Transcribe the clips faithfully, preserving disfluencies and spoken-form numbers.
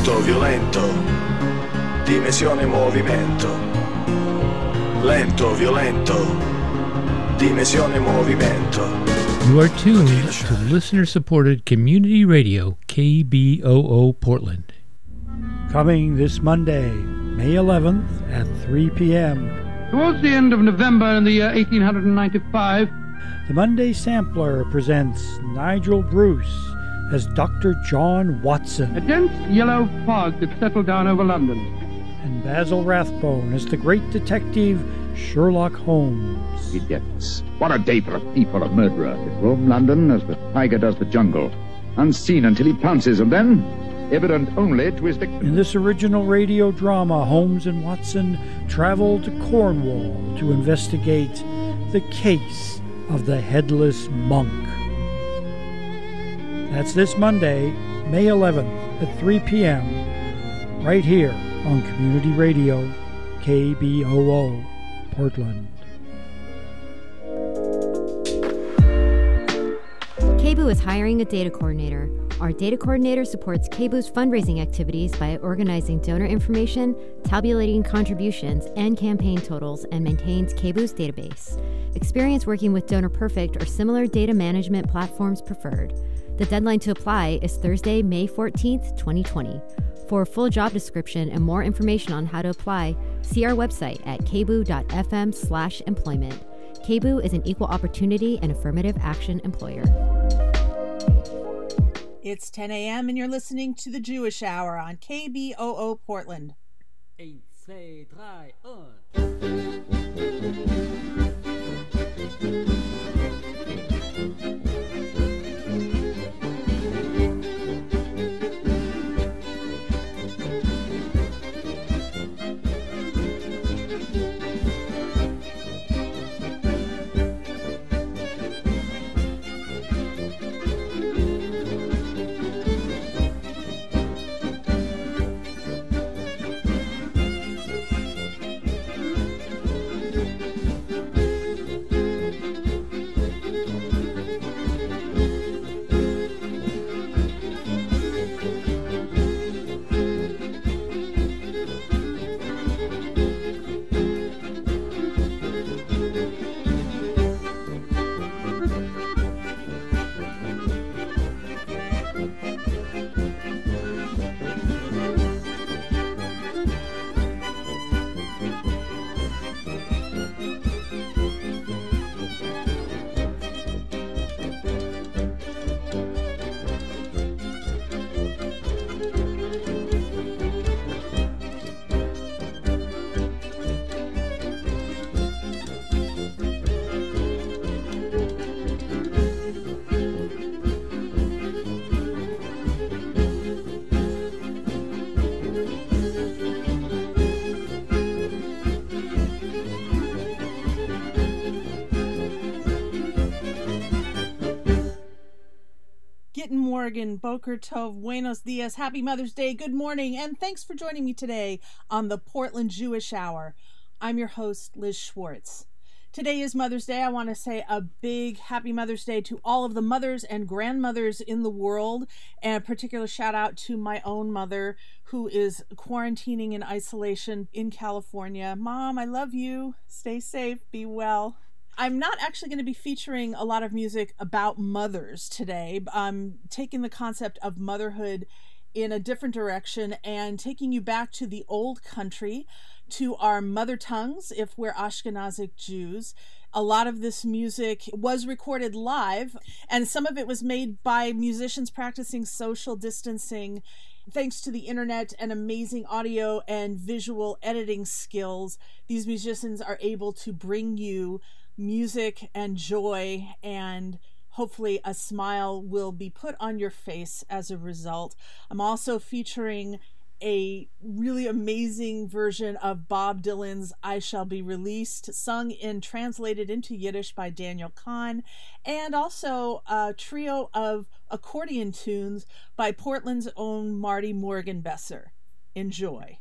Lento, violento, dimensione movimento. Lento, violento, dimensione movimento. You are tuned to listener-supported community radio K B O O Portland. Coming this Monday, May eleventh at three p.m. Towards the end of November in the year eighteen ninety-five, the Monday Sampler presents Nigel Bruce as Doctor John Watson. A dense yellow fog had settled down over London. And Basil Rathbone as the great detective Sherlock Holmes. Idiots. What a day for a thief or a murderer. They roam London as the tiger does the jungle, unseen until he pounces, and then evident only to his victim. In this original radio drama, Holmes and Watson travel to Cornwall to investigate the case of the Headless Monk. That's this Monday, May eleventh at three p.m. right here on Community Radio K B O O Portland. K B O O is hiring a data coordinator. Our data coordinator supports K B O O's fundraising activities by organizing donor information, tabulating contributions and campaign totals, and maintains K B O O's database. Experience working with DonorPerfect or similar data management platforms preferred. The deadline to apply is Thursday, May fourteenth, twenty twenty. For a full job description and more information on how to apply, see our website at kboo.fm slash employment. K B O O is an equal opportunity and affirmative action employer. It's ten a.m. and you're listening to the Jewish Hour on K B O O Portland. one, two, three, one. Morgan, Boker Tov, Buenos Dias, Happy Mother's Day, good morning, and thanks for joining me today on the Portland Jewish Hour. I'm your host, Liz Schwartz. Today is Mother's Day. I want to say a big Happy Mother's Day to all of the mothers and grandmothers in the world, and a particular shout out to my own mother who is quarantining in isolation in California. Mom, I love you. Stay safe. Be well. I'm not actually going to be featuring a lot of music about mothers today. I'm taking the concept of motherhood in a different direction and taking you back to the old country, to our mother tongues, if we're Ashkenazic Jews. A lot of this music was recorded live, and some of it was made by musicians practicing social distancing. Thanks to the internet and amazing audio and visual editing skills, these musicians are able to bring you music and joy, and hopefully a smile will be put on your face as a result. I'm also featuring a really amazing version of Bob Dylan's I Shall Be Released, sung and translated into Yiddish by Daniel Kahn, and also a trio of accordion tunes by Portland's own Marty Morgenbesser. Enjoy.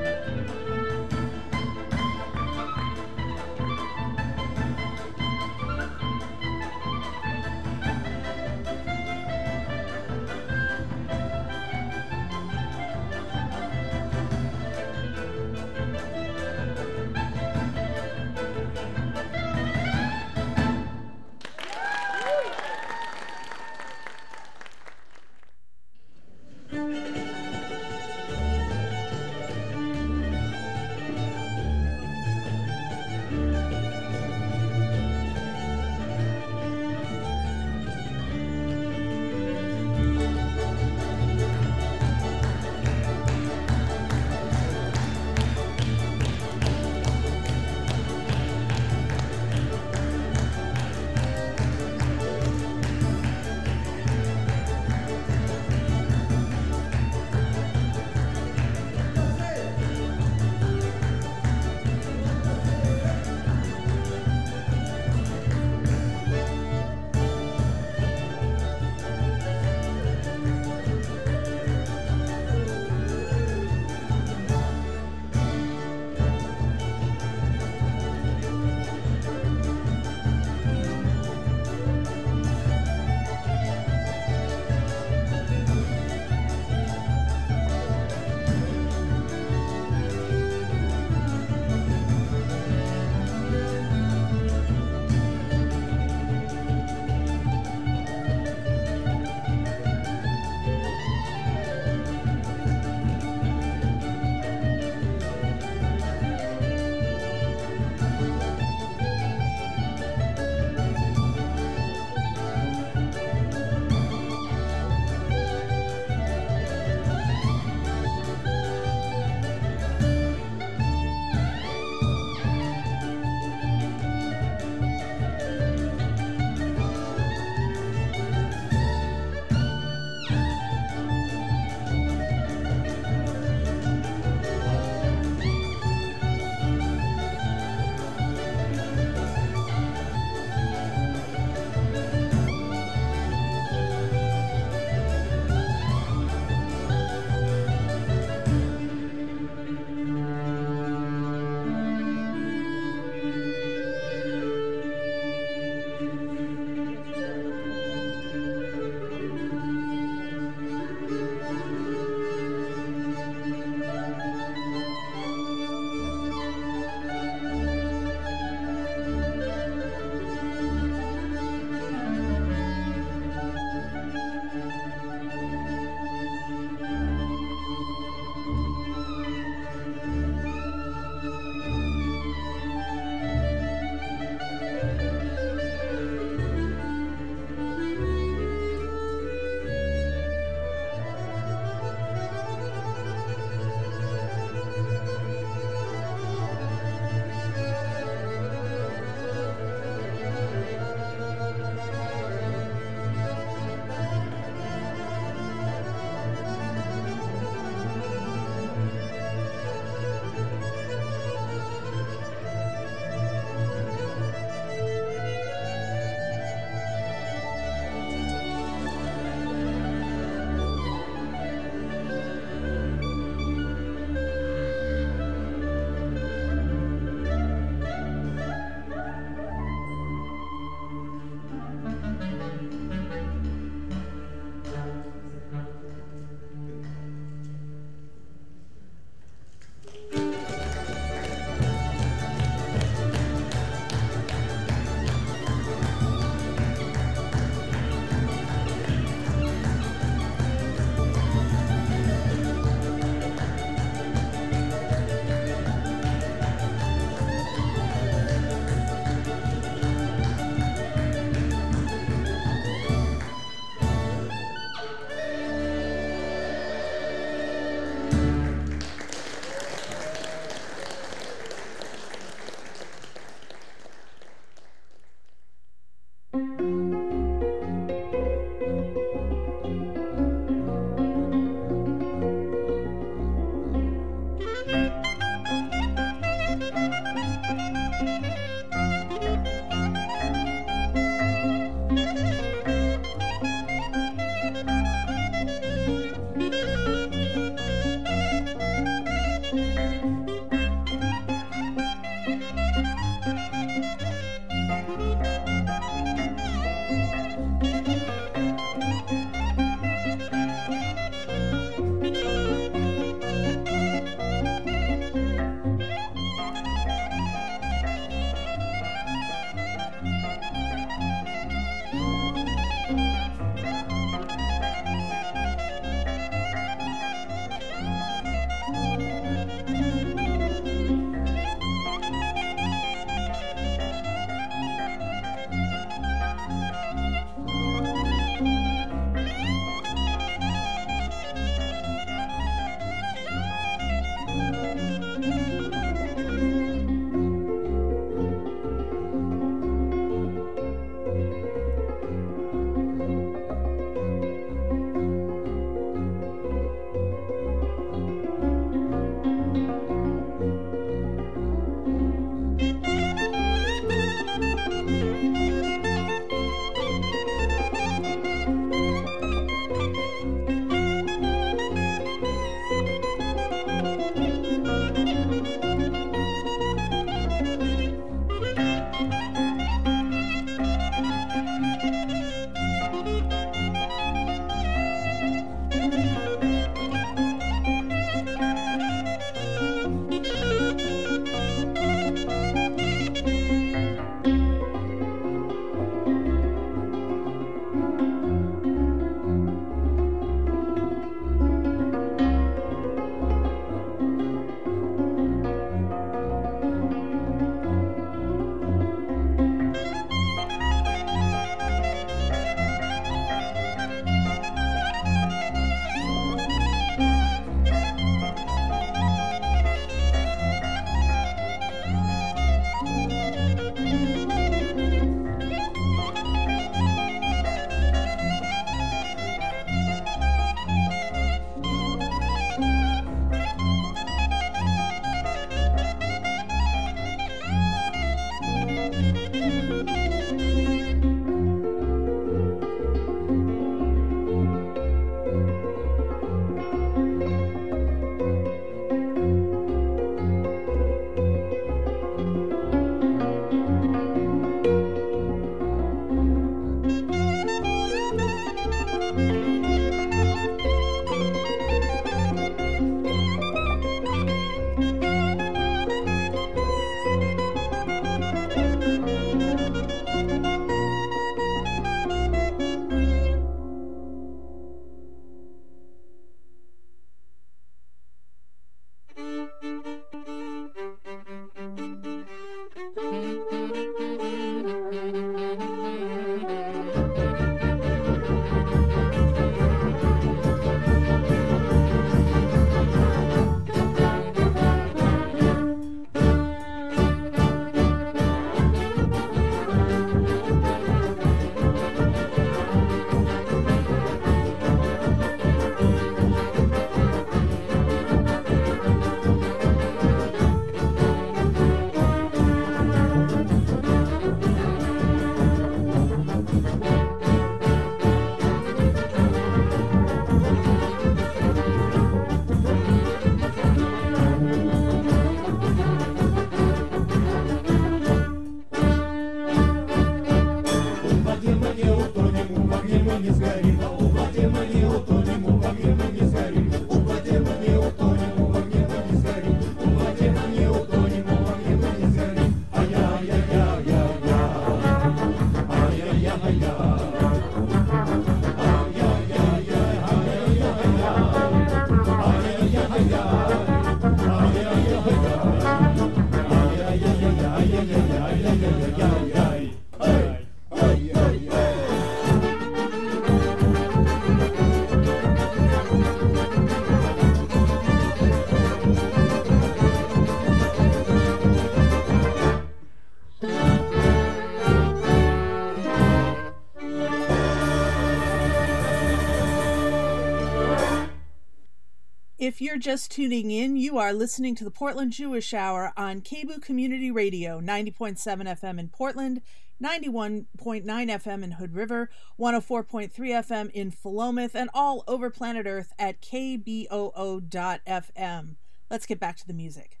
If you're just tuning in, you are listening to the Portland Jewish Hour on K B O O Community Radio, ninety point seven F M in Portland, ninety-one point nine F M in Hood River, one oh four point three F M in Philomath, and all over planet Earth at K B O O dot F M. Let's get back to the music.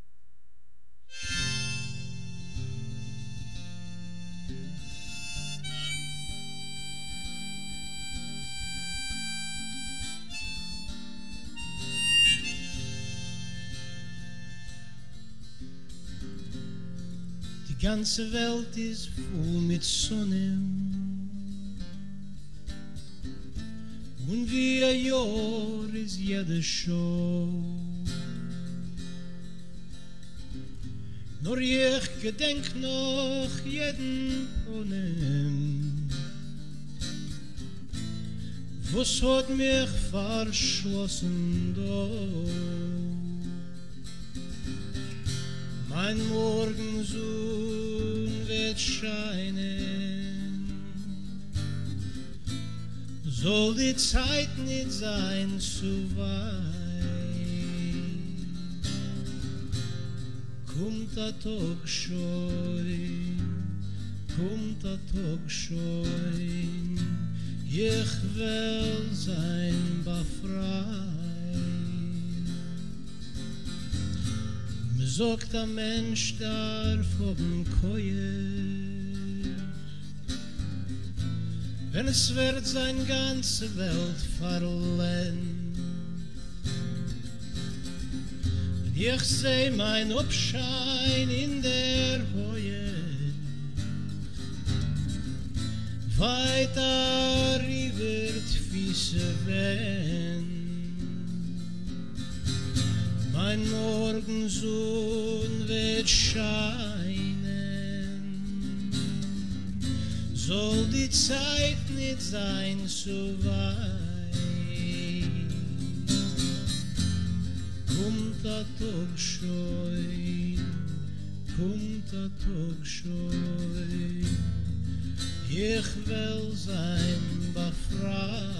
Die ganze Welt ist voll mit Sonne und wie ein Jahr ist jede Show. Nur ich gedenk noch jeden Honem, was hat mich verschlossen da. Mein Morgensohn wird scheinen, soll die Zeit nicht sein zu weit. Kommt der Tag schon, kommt der Tag schon, ich will sein befreit. Sagt der Mensch darf oben Koje, wenn es wird sein ganze Welt verlehen. Ich seh mein Abschein in der Hoje, weiter über die Füße wehen. Mein Morgensohn wird scheinen, soll die Zeit nicht sein so weit. Kommt der Tag schon, kommt der Tag schon, ich will sein befreit.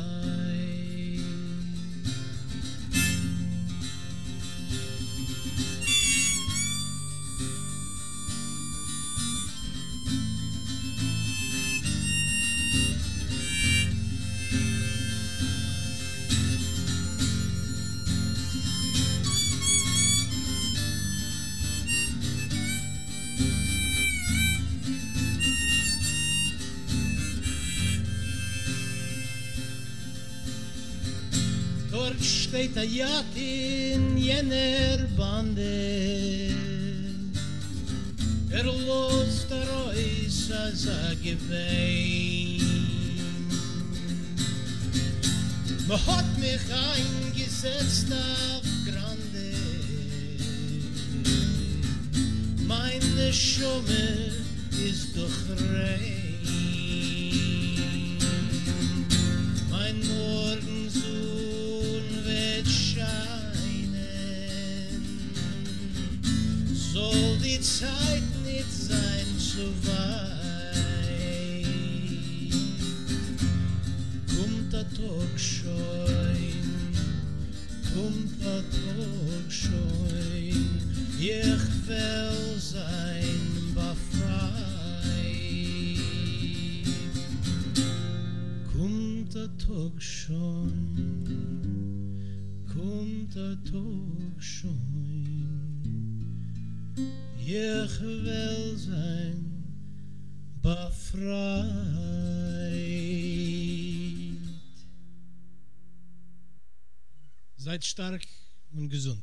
Steht a Jagd in jener Bande, er lost der Reus als a Gewein. Man hat mich eingesetzt auf Grande, meine Schumme ist doch rein. Mein Morgensohn wird scheinen, soll die Zeit nicht sein zu weit. Kommt der Tag schon, kommt der Tag schon, ich will sein befreit. Kommt der Tag schon, kommt der Tag schon, ich will sein befreit. Seid stark und gesund.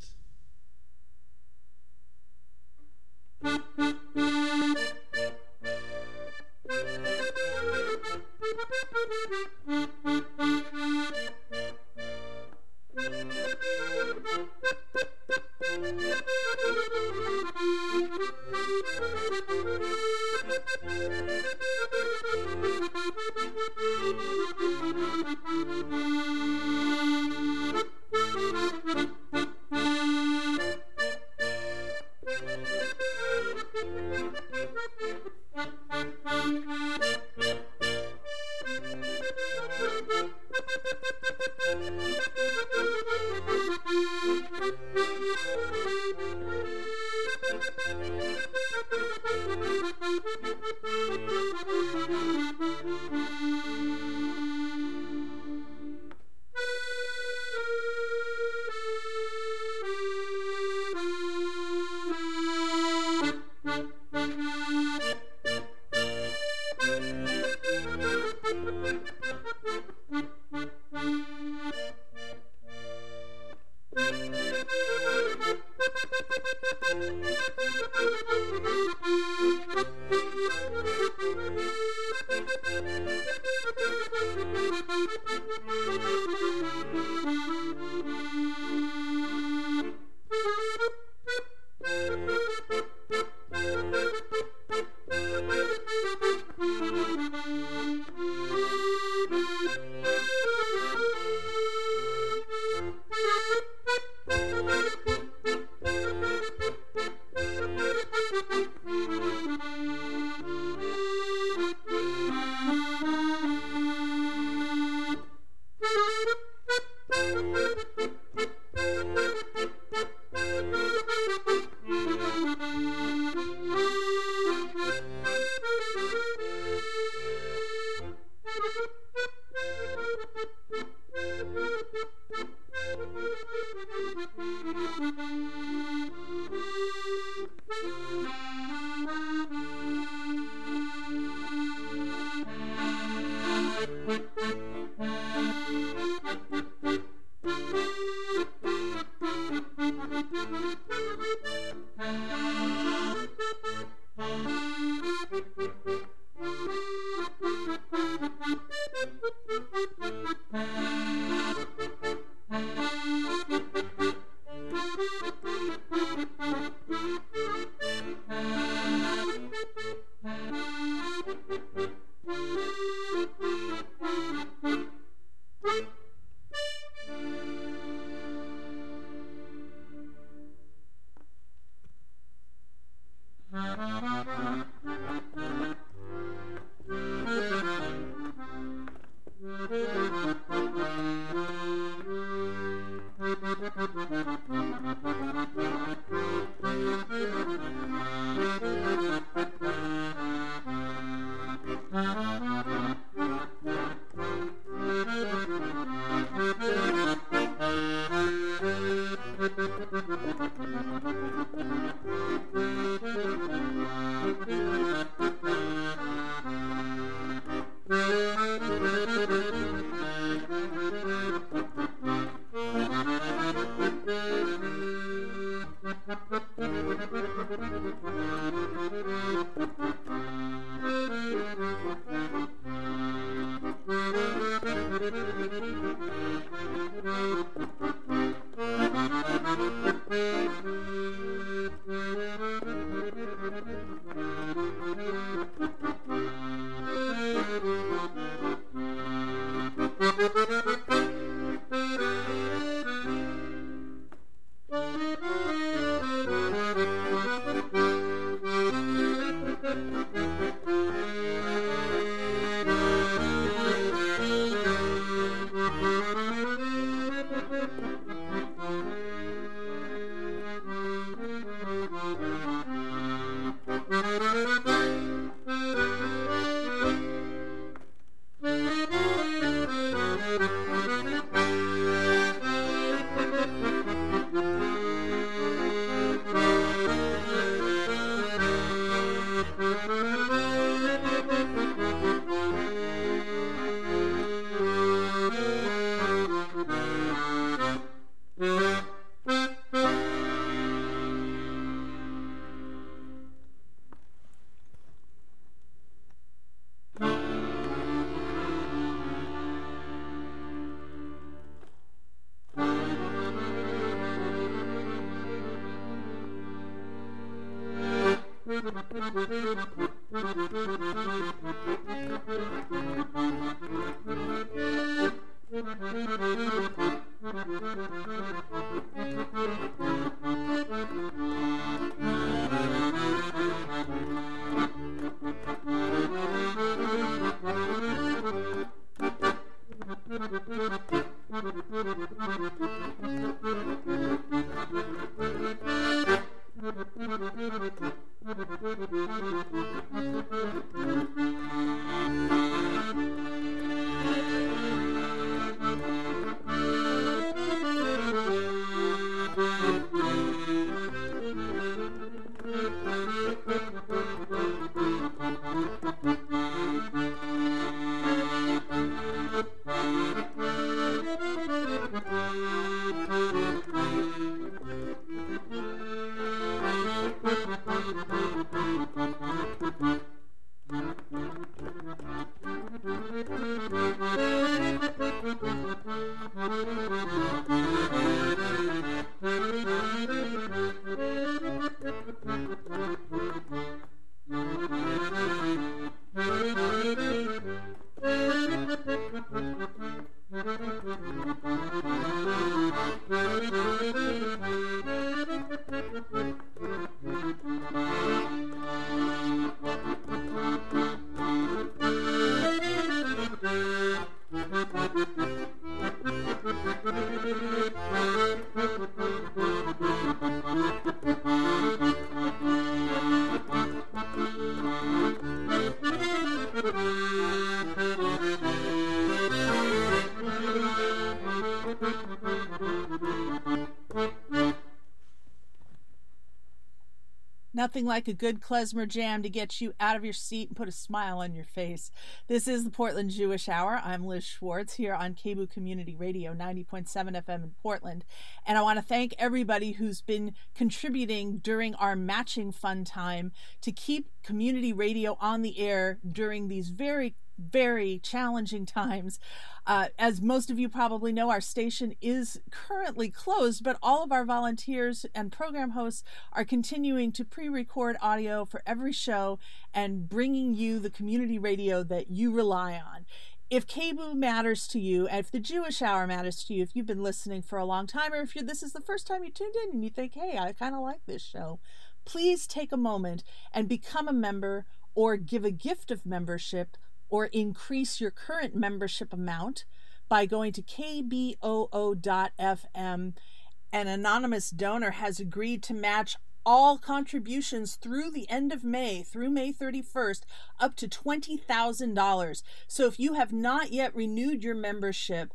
Nothing like a good klezmer jam to get you out of your seat and put a smile on your face. This is the Portland Jewish Hour. I'm Liz Schwartz here on K B O O Community Radio, ninety point seven F M in Portland. And I want to thank everybody who's been contributing during our matching fun time to keep community radio on the air during these very very challenging times. Uh, as most of you probably know, our station is currently closed, but all of our volunteers and program hosts are continuing to pre-record audio for every show and bringing you the community radio that you rely on. If K B O O matters to you, and if the Jewish Hour matters to you, if you've been listening for a long time, or if you're, this is the first time you tuned in and you think, hey, I kind of like this show, please take a moment and become a member or give a gift of membership or increase your current membership amount by going to K B O O dot F M. An anonymous donor has agreed to match all contributions through the end of May, through May thirty-first, up to twenty thousand dollars. So if you have not yet renewed your membership,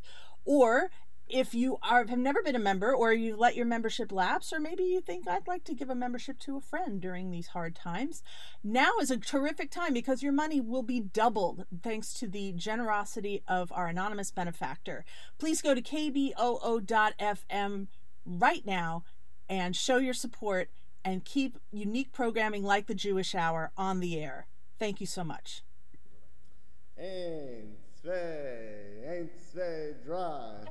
or if you are, have never been a member, or you let your membership lapse, or maybe you think I'd like to give a membership to a friend during these hard times, now is a terrific time because your money will be doubled thanks to the generosity of our anonymous benefactor. Please go to K B O O dot F M right now and show your support and keep unique programming like the Jewish Hour on the air. Thank you so much. Ein, zwei, ein, zwei, drei.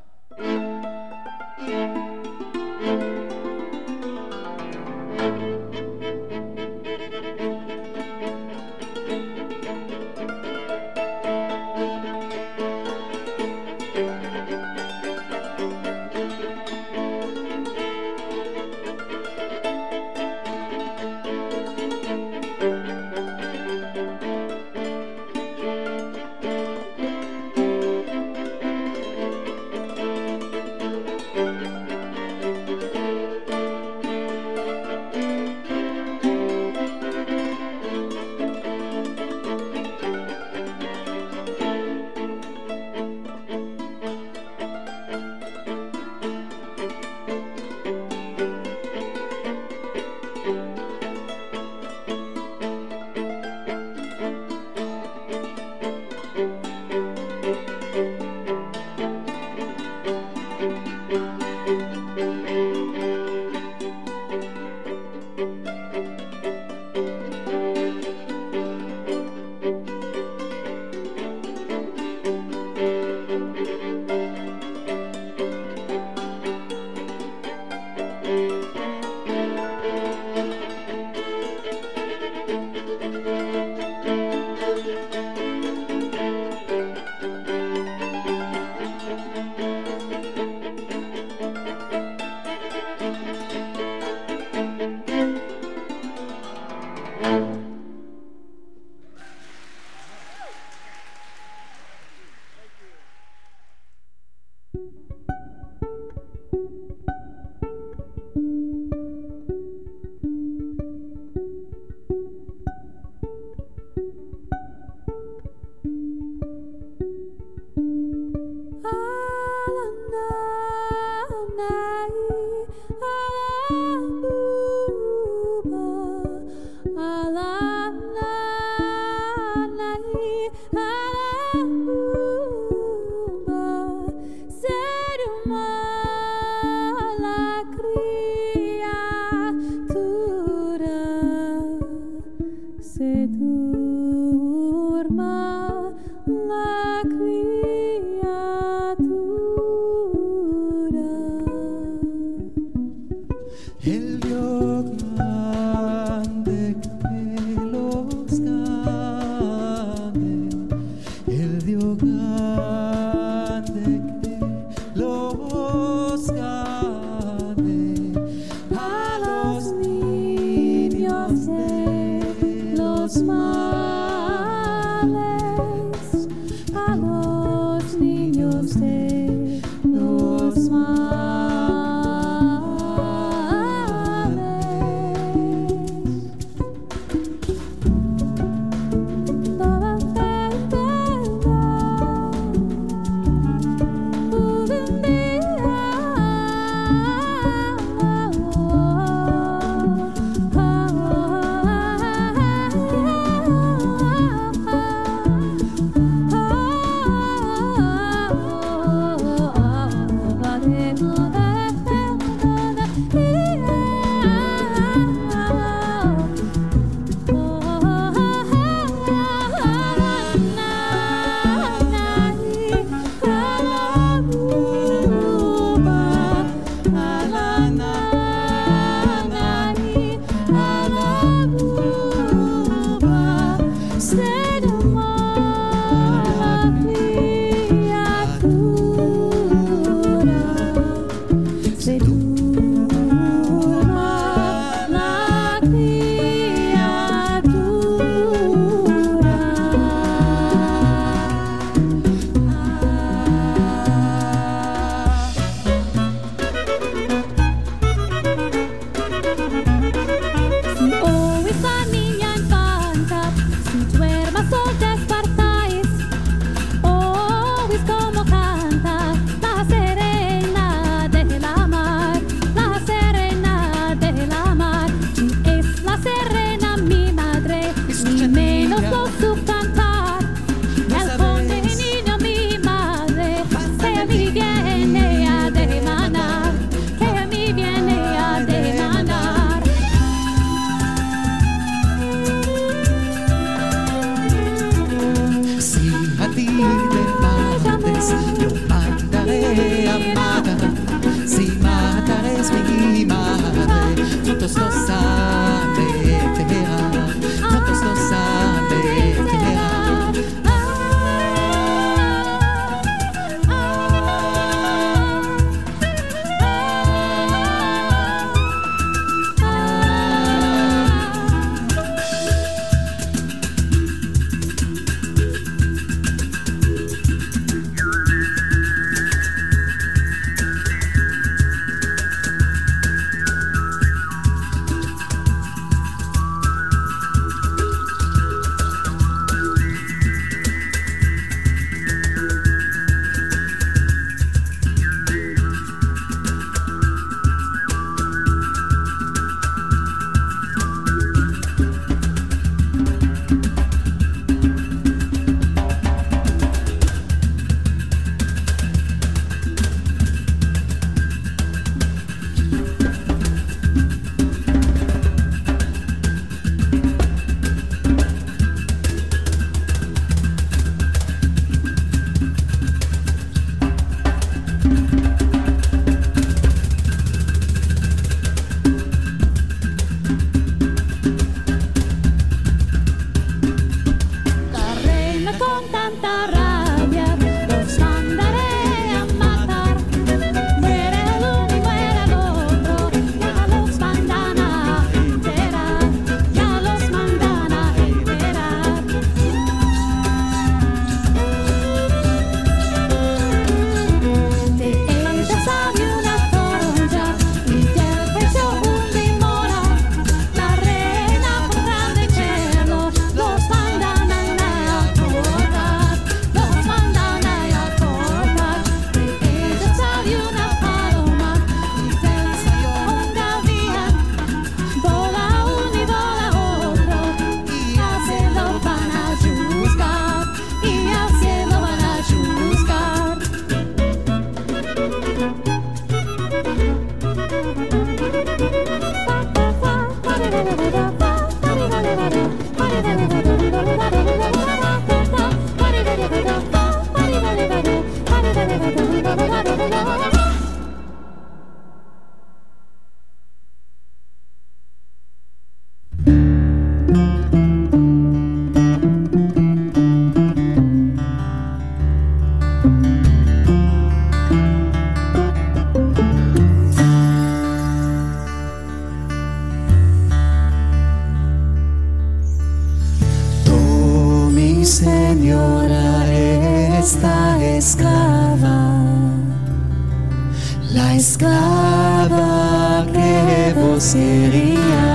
esclava que vos quería,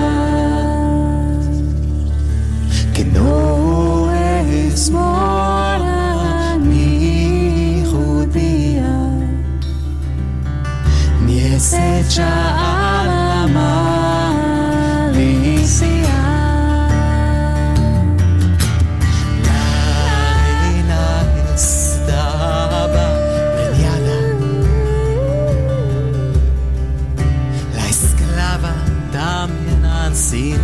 que no es mora ni judía, ni es hecha a la malicia. La reina estaba preñada, la esclava también ansía.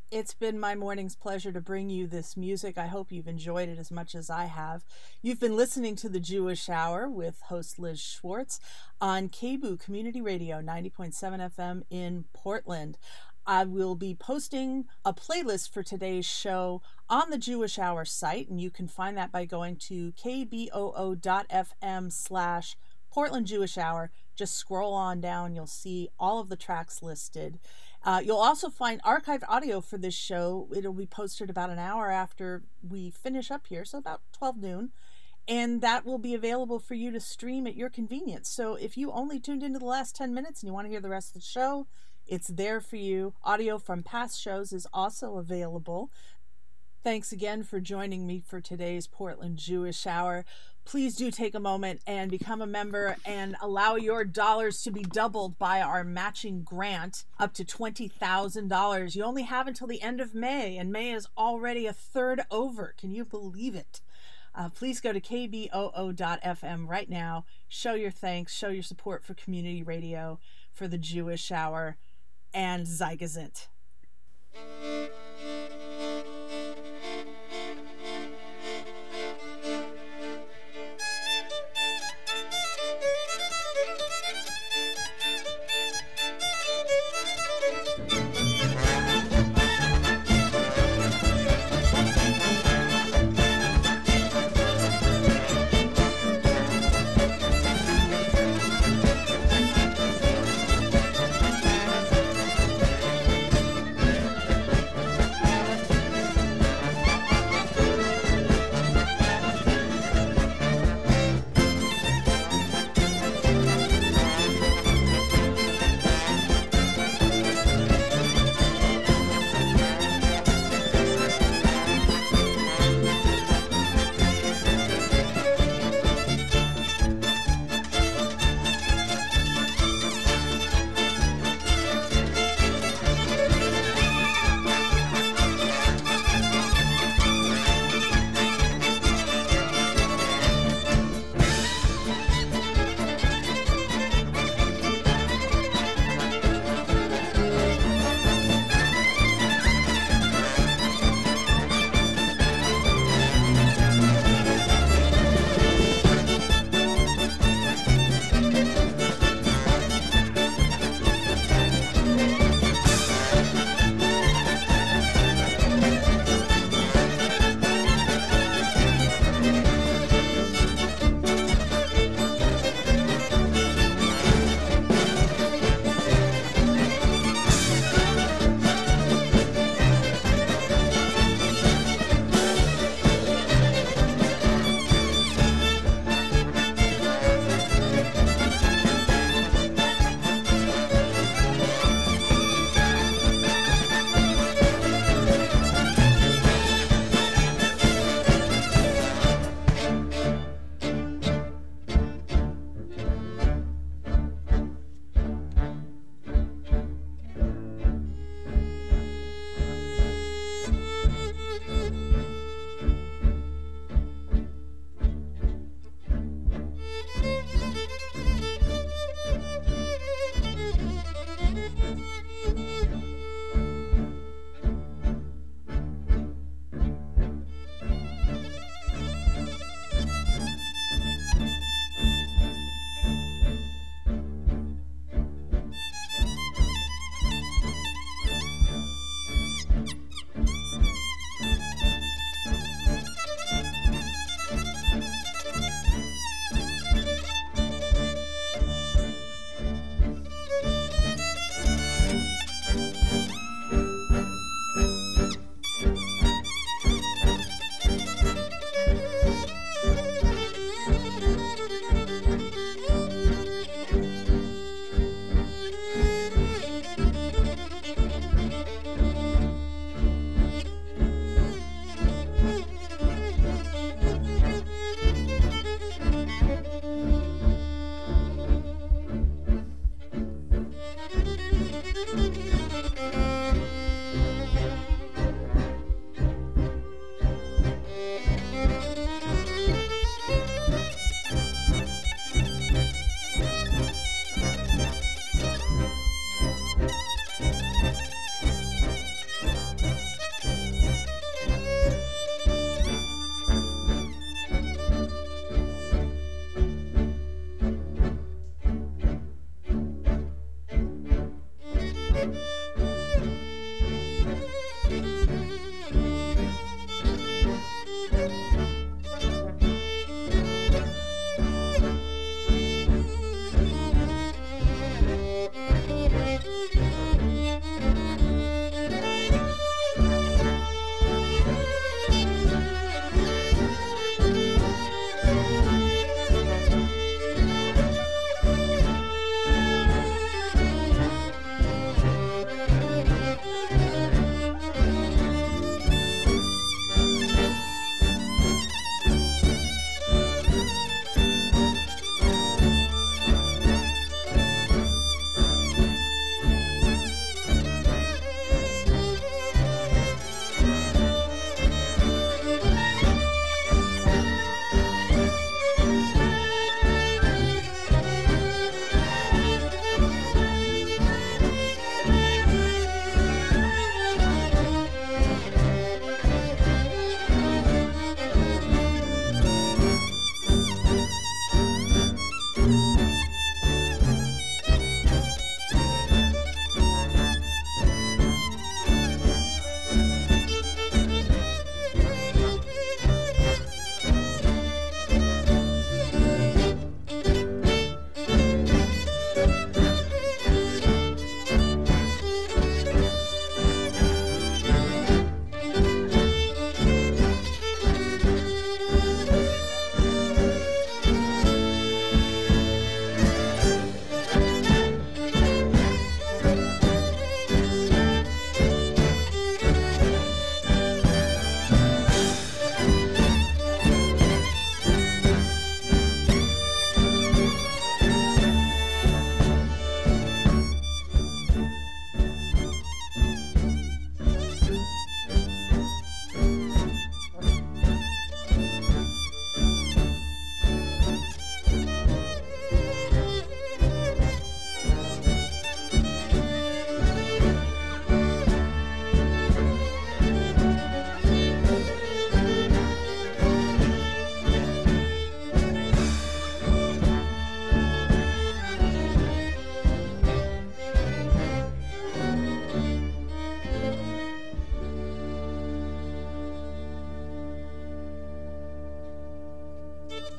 It's been my morning's pleasure to bring you this music. I hope you've enjoyed it as much as I have. You've been listening to the Jewish Hour with host Liz Schwartz on K B O O Community Radio, ninety point seven F M in Portland. I will be posting a playlist for today's show on the Jewish Hour site, and you can find that by going to kboo.fm slash Portland Jewish Hour. Just scroll on down. You'll see all of the tracks listed. Uh, you'll also find archived audio for this show. It'll be posted about an hour after we finish up here, so about twelve noon. And that will be available for you to stream at your convenience. So if you only tuned into the last ten minutes and you want to hear the rest of the show, it's there for you. Audio from past shows is also available. Thanks again for joining me for today's Portland Jewish Hour. Please do take a moment and become a member and allow your dollars to be doubled by our matching grant up to twenty thousand dollars. You only have until the end of May, and May is already a third over. Can you believe it? Uh, please go to kboo dot f m right now. Show your thanks, show your support for community radio, for the Jewish Hour, and Zeigazint.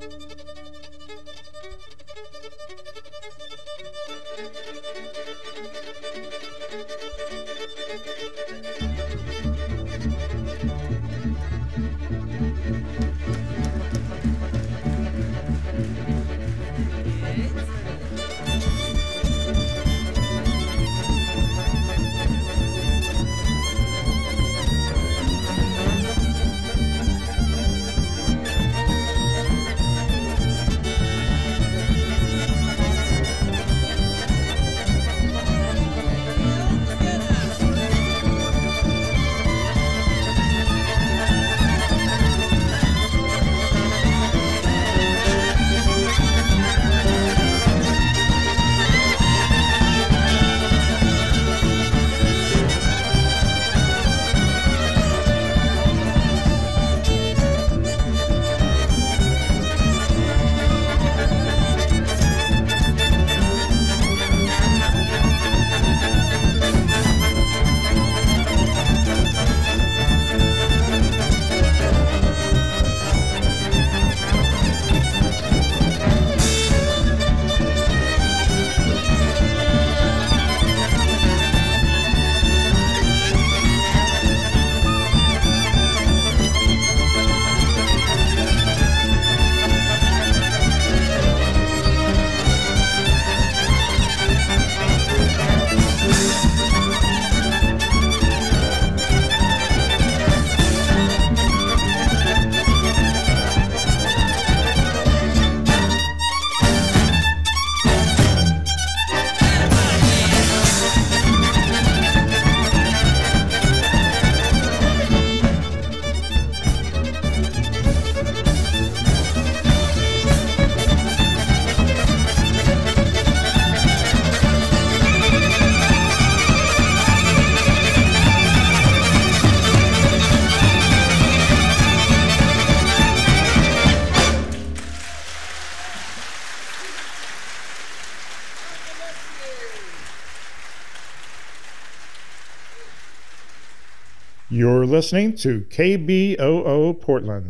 You're listening to K B O O Portland.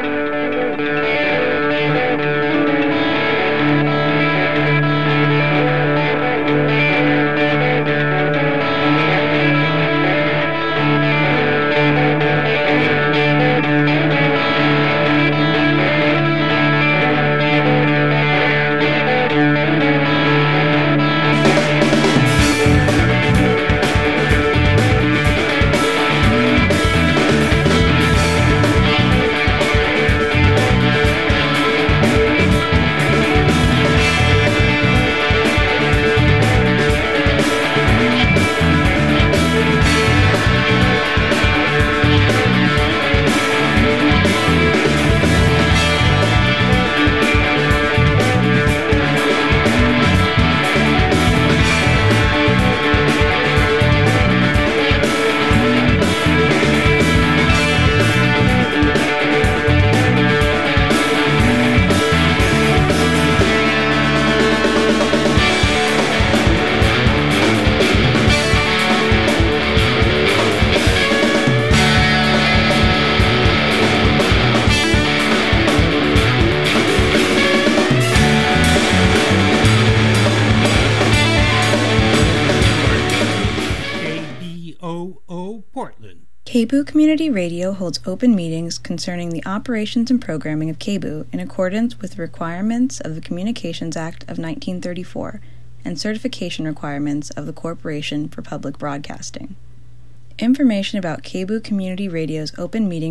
K B O O Community Radio holds open meetings concerning the operations and programming of K B O O in accordance with requirements of the Communications Act of nineteen thirty-four and certification requirements of the Corporation for Public Broadcasting. Information about K B O O Community Radio's open meeting